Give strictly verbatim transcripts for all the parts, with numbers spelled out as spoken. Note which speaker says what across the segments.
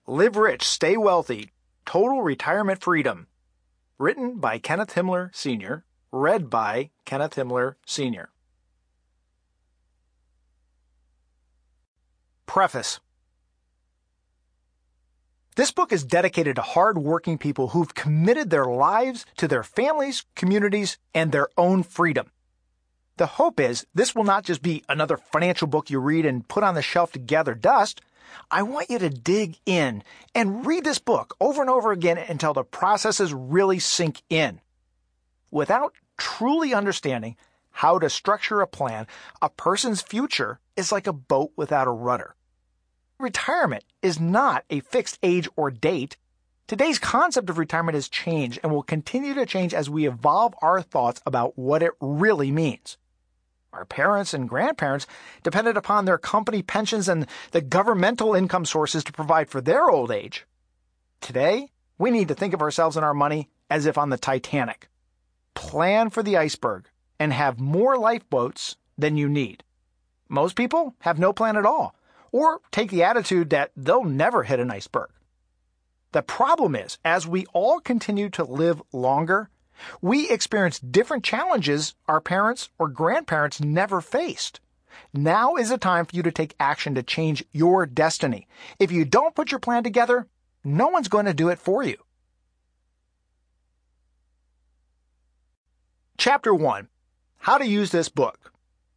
Speaker 1: Live Rich, Stay Wealthy, Total Retirement Freedom. Written by Kenneth Himmler, Senior Read by Kenneth Himmler, Senior Preface. This book is dedicated to hard-working people who've committed their lives to their families, communities, and their own freedom. The hope is this will not just be another financial book you read and put on the shelf to gather dust. I want you to dig in and read this book over and over again until the processes really sink in. Without truly understanding how to structure a plan, a person's future is like a boat without a rudder. Retirement is not a fixed age or date. Today's concept of retirement has changed and will continue to change as we evolve our thoughts about what it really means. Our parents and grandparents depended upon their company pensions and the governmental income sources to provide for their old age. Today, we need to think of ourselves and our money as if on the Titanic. Plan for the iceberg and have more lifeboats than you need. Most people have no plan at all, or take the attitude that they'll never hit an iceberg. The problem is, as we all continue to live longer, we experience different challenges our parents or grandparents never faced. Now is a time for you to take action to change your destiny. If you don't put your plan together, no one's going to do it for you. Chapter one. How to use this book.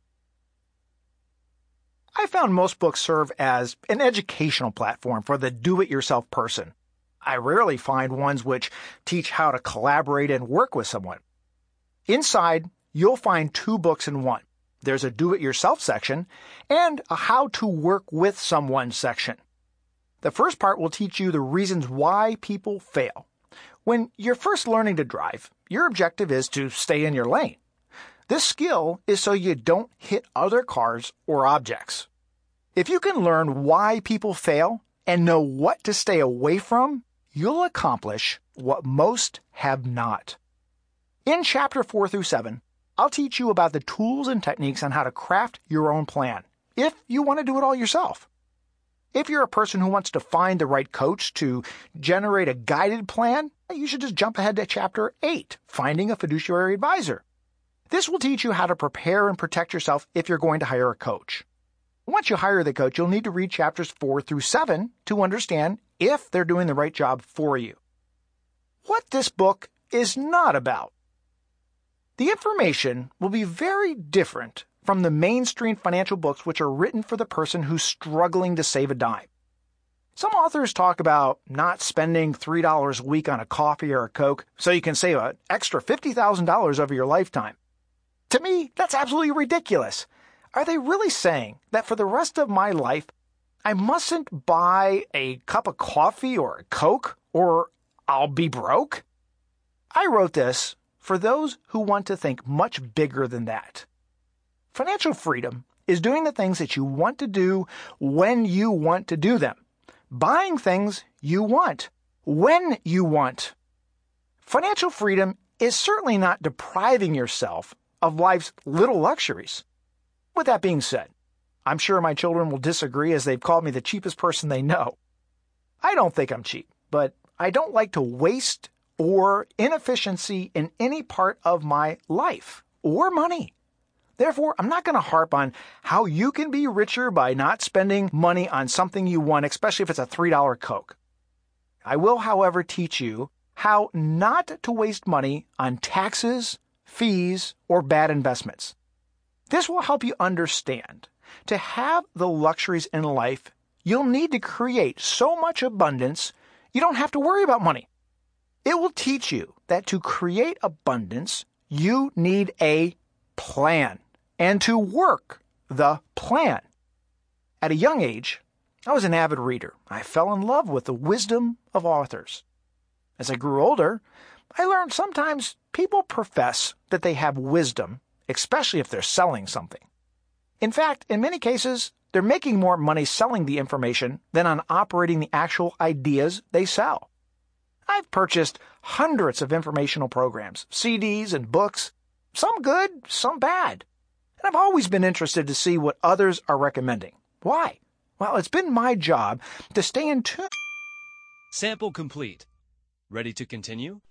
Speaker 1: I found most books serve as an educational platform for the do-it-yourself person. I rarely find ones which teach how to collaborate and work with someone. Inside, you'll find two books in one. There's a do-it-yourself section and a how to work with someone section. The first part will teach you the reasons why people fail. When you're first learning to drive, your objective is to stay in your lane. This skill is so you don't hit other cars or objects. If you can learn why people fail and know what to stay away from, you'll accomplish what most have not. In chapter four through seven, I'll teach you about the tools and techniques on how to craft your own plan, if you want to do it all yourself. If you're a person who wants to find the right coach to generate a guided plan, you should just jump ahead to chapter eight, Finding a Fiduciary Advisor. This will teach you how to prepare and protect yourself if you're going to hire a coach. Once you hire the coach, you'll need to read chapters four through seven to understand if they're doing the right job for you. What this book is not about. The information will be very different from the mainstream financial books which are written for the person who's struggling to save a dime. Some authors talk about not spending three dollars a week on a coffee or a Coke so you can save an extra fifty thousand dollars over your lifetime. To me, that's absolutely ridiculous. Are they really saying that for the rest of my life, I mustn't buy a cup of coffee or a Coke, or I'll be broke? I wrote this for those who want to think much bigger than that. Financial freedom is doing the things that you want to do when you want to do them. Buying things you want, when you want. Financial freedom is certainly not depriving yourself of life's little luxuries. With that being said, I'm sure my children will disagree as they've called me the cheapest person they know. I don't think I'm cheap, but I don't like to waste or inefficiency in any part of my life or money. Therefore, I'm not going to harp on how you can be richer by not spending money on something you want, especially if it's a three dollar Coke. I will, however, teach you how not to waste money on taxes, fees, or bad investments. This will help you understand to have the luxuries in life, you'll need to create so much abundance you don't have to worry about money. It will teach you that to create abundance, you need a plan, and to work the plan. At a young age, I was an avid reader. I fell in love with the wisdom of authors. As I grew older, I learned sometimes people profess that they have wisdom, especially if they're selling something. In fact, in many cases, they're making more money selling the information than on operating the actual ideas they sell. I've purchased hundreds of informational programs, C Ds and books, some good, some bad. And I've always been interested to see what others are recommending. Why? Well, it's been my job to stay in tune.
Speaker 2: Sample complete. Ready to continue?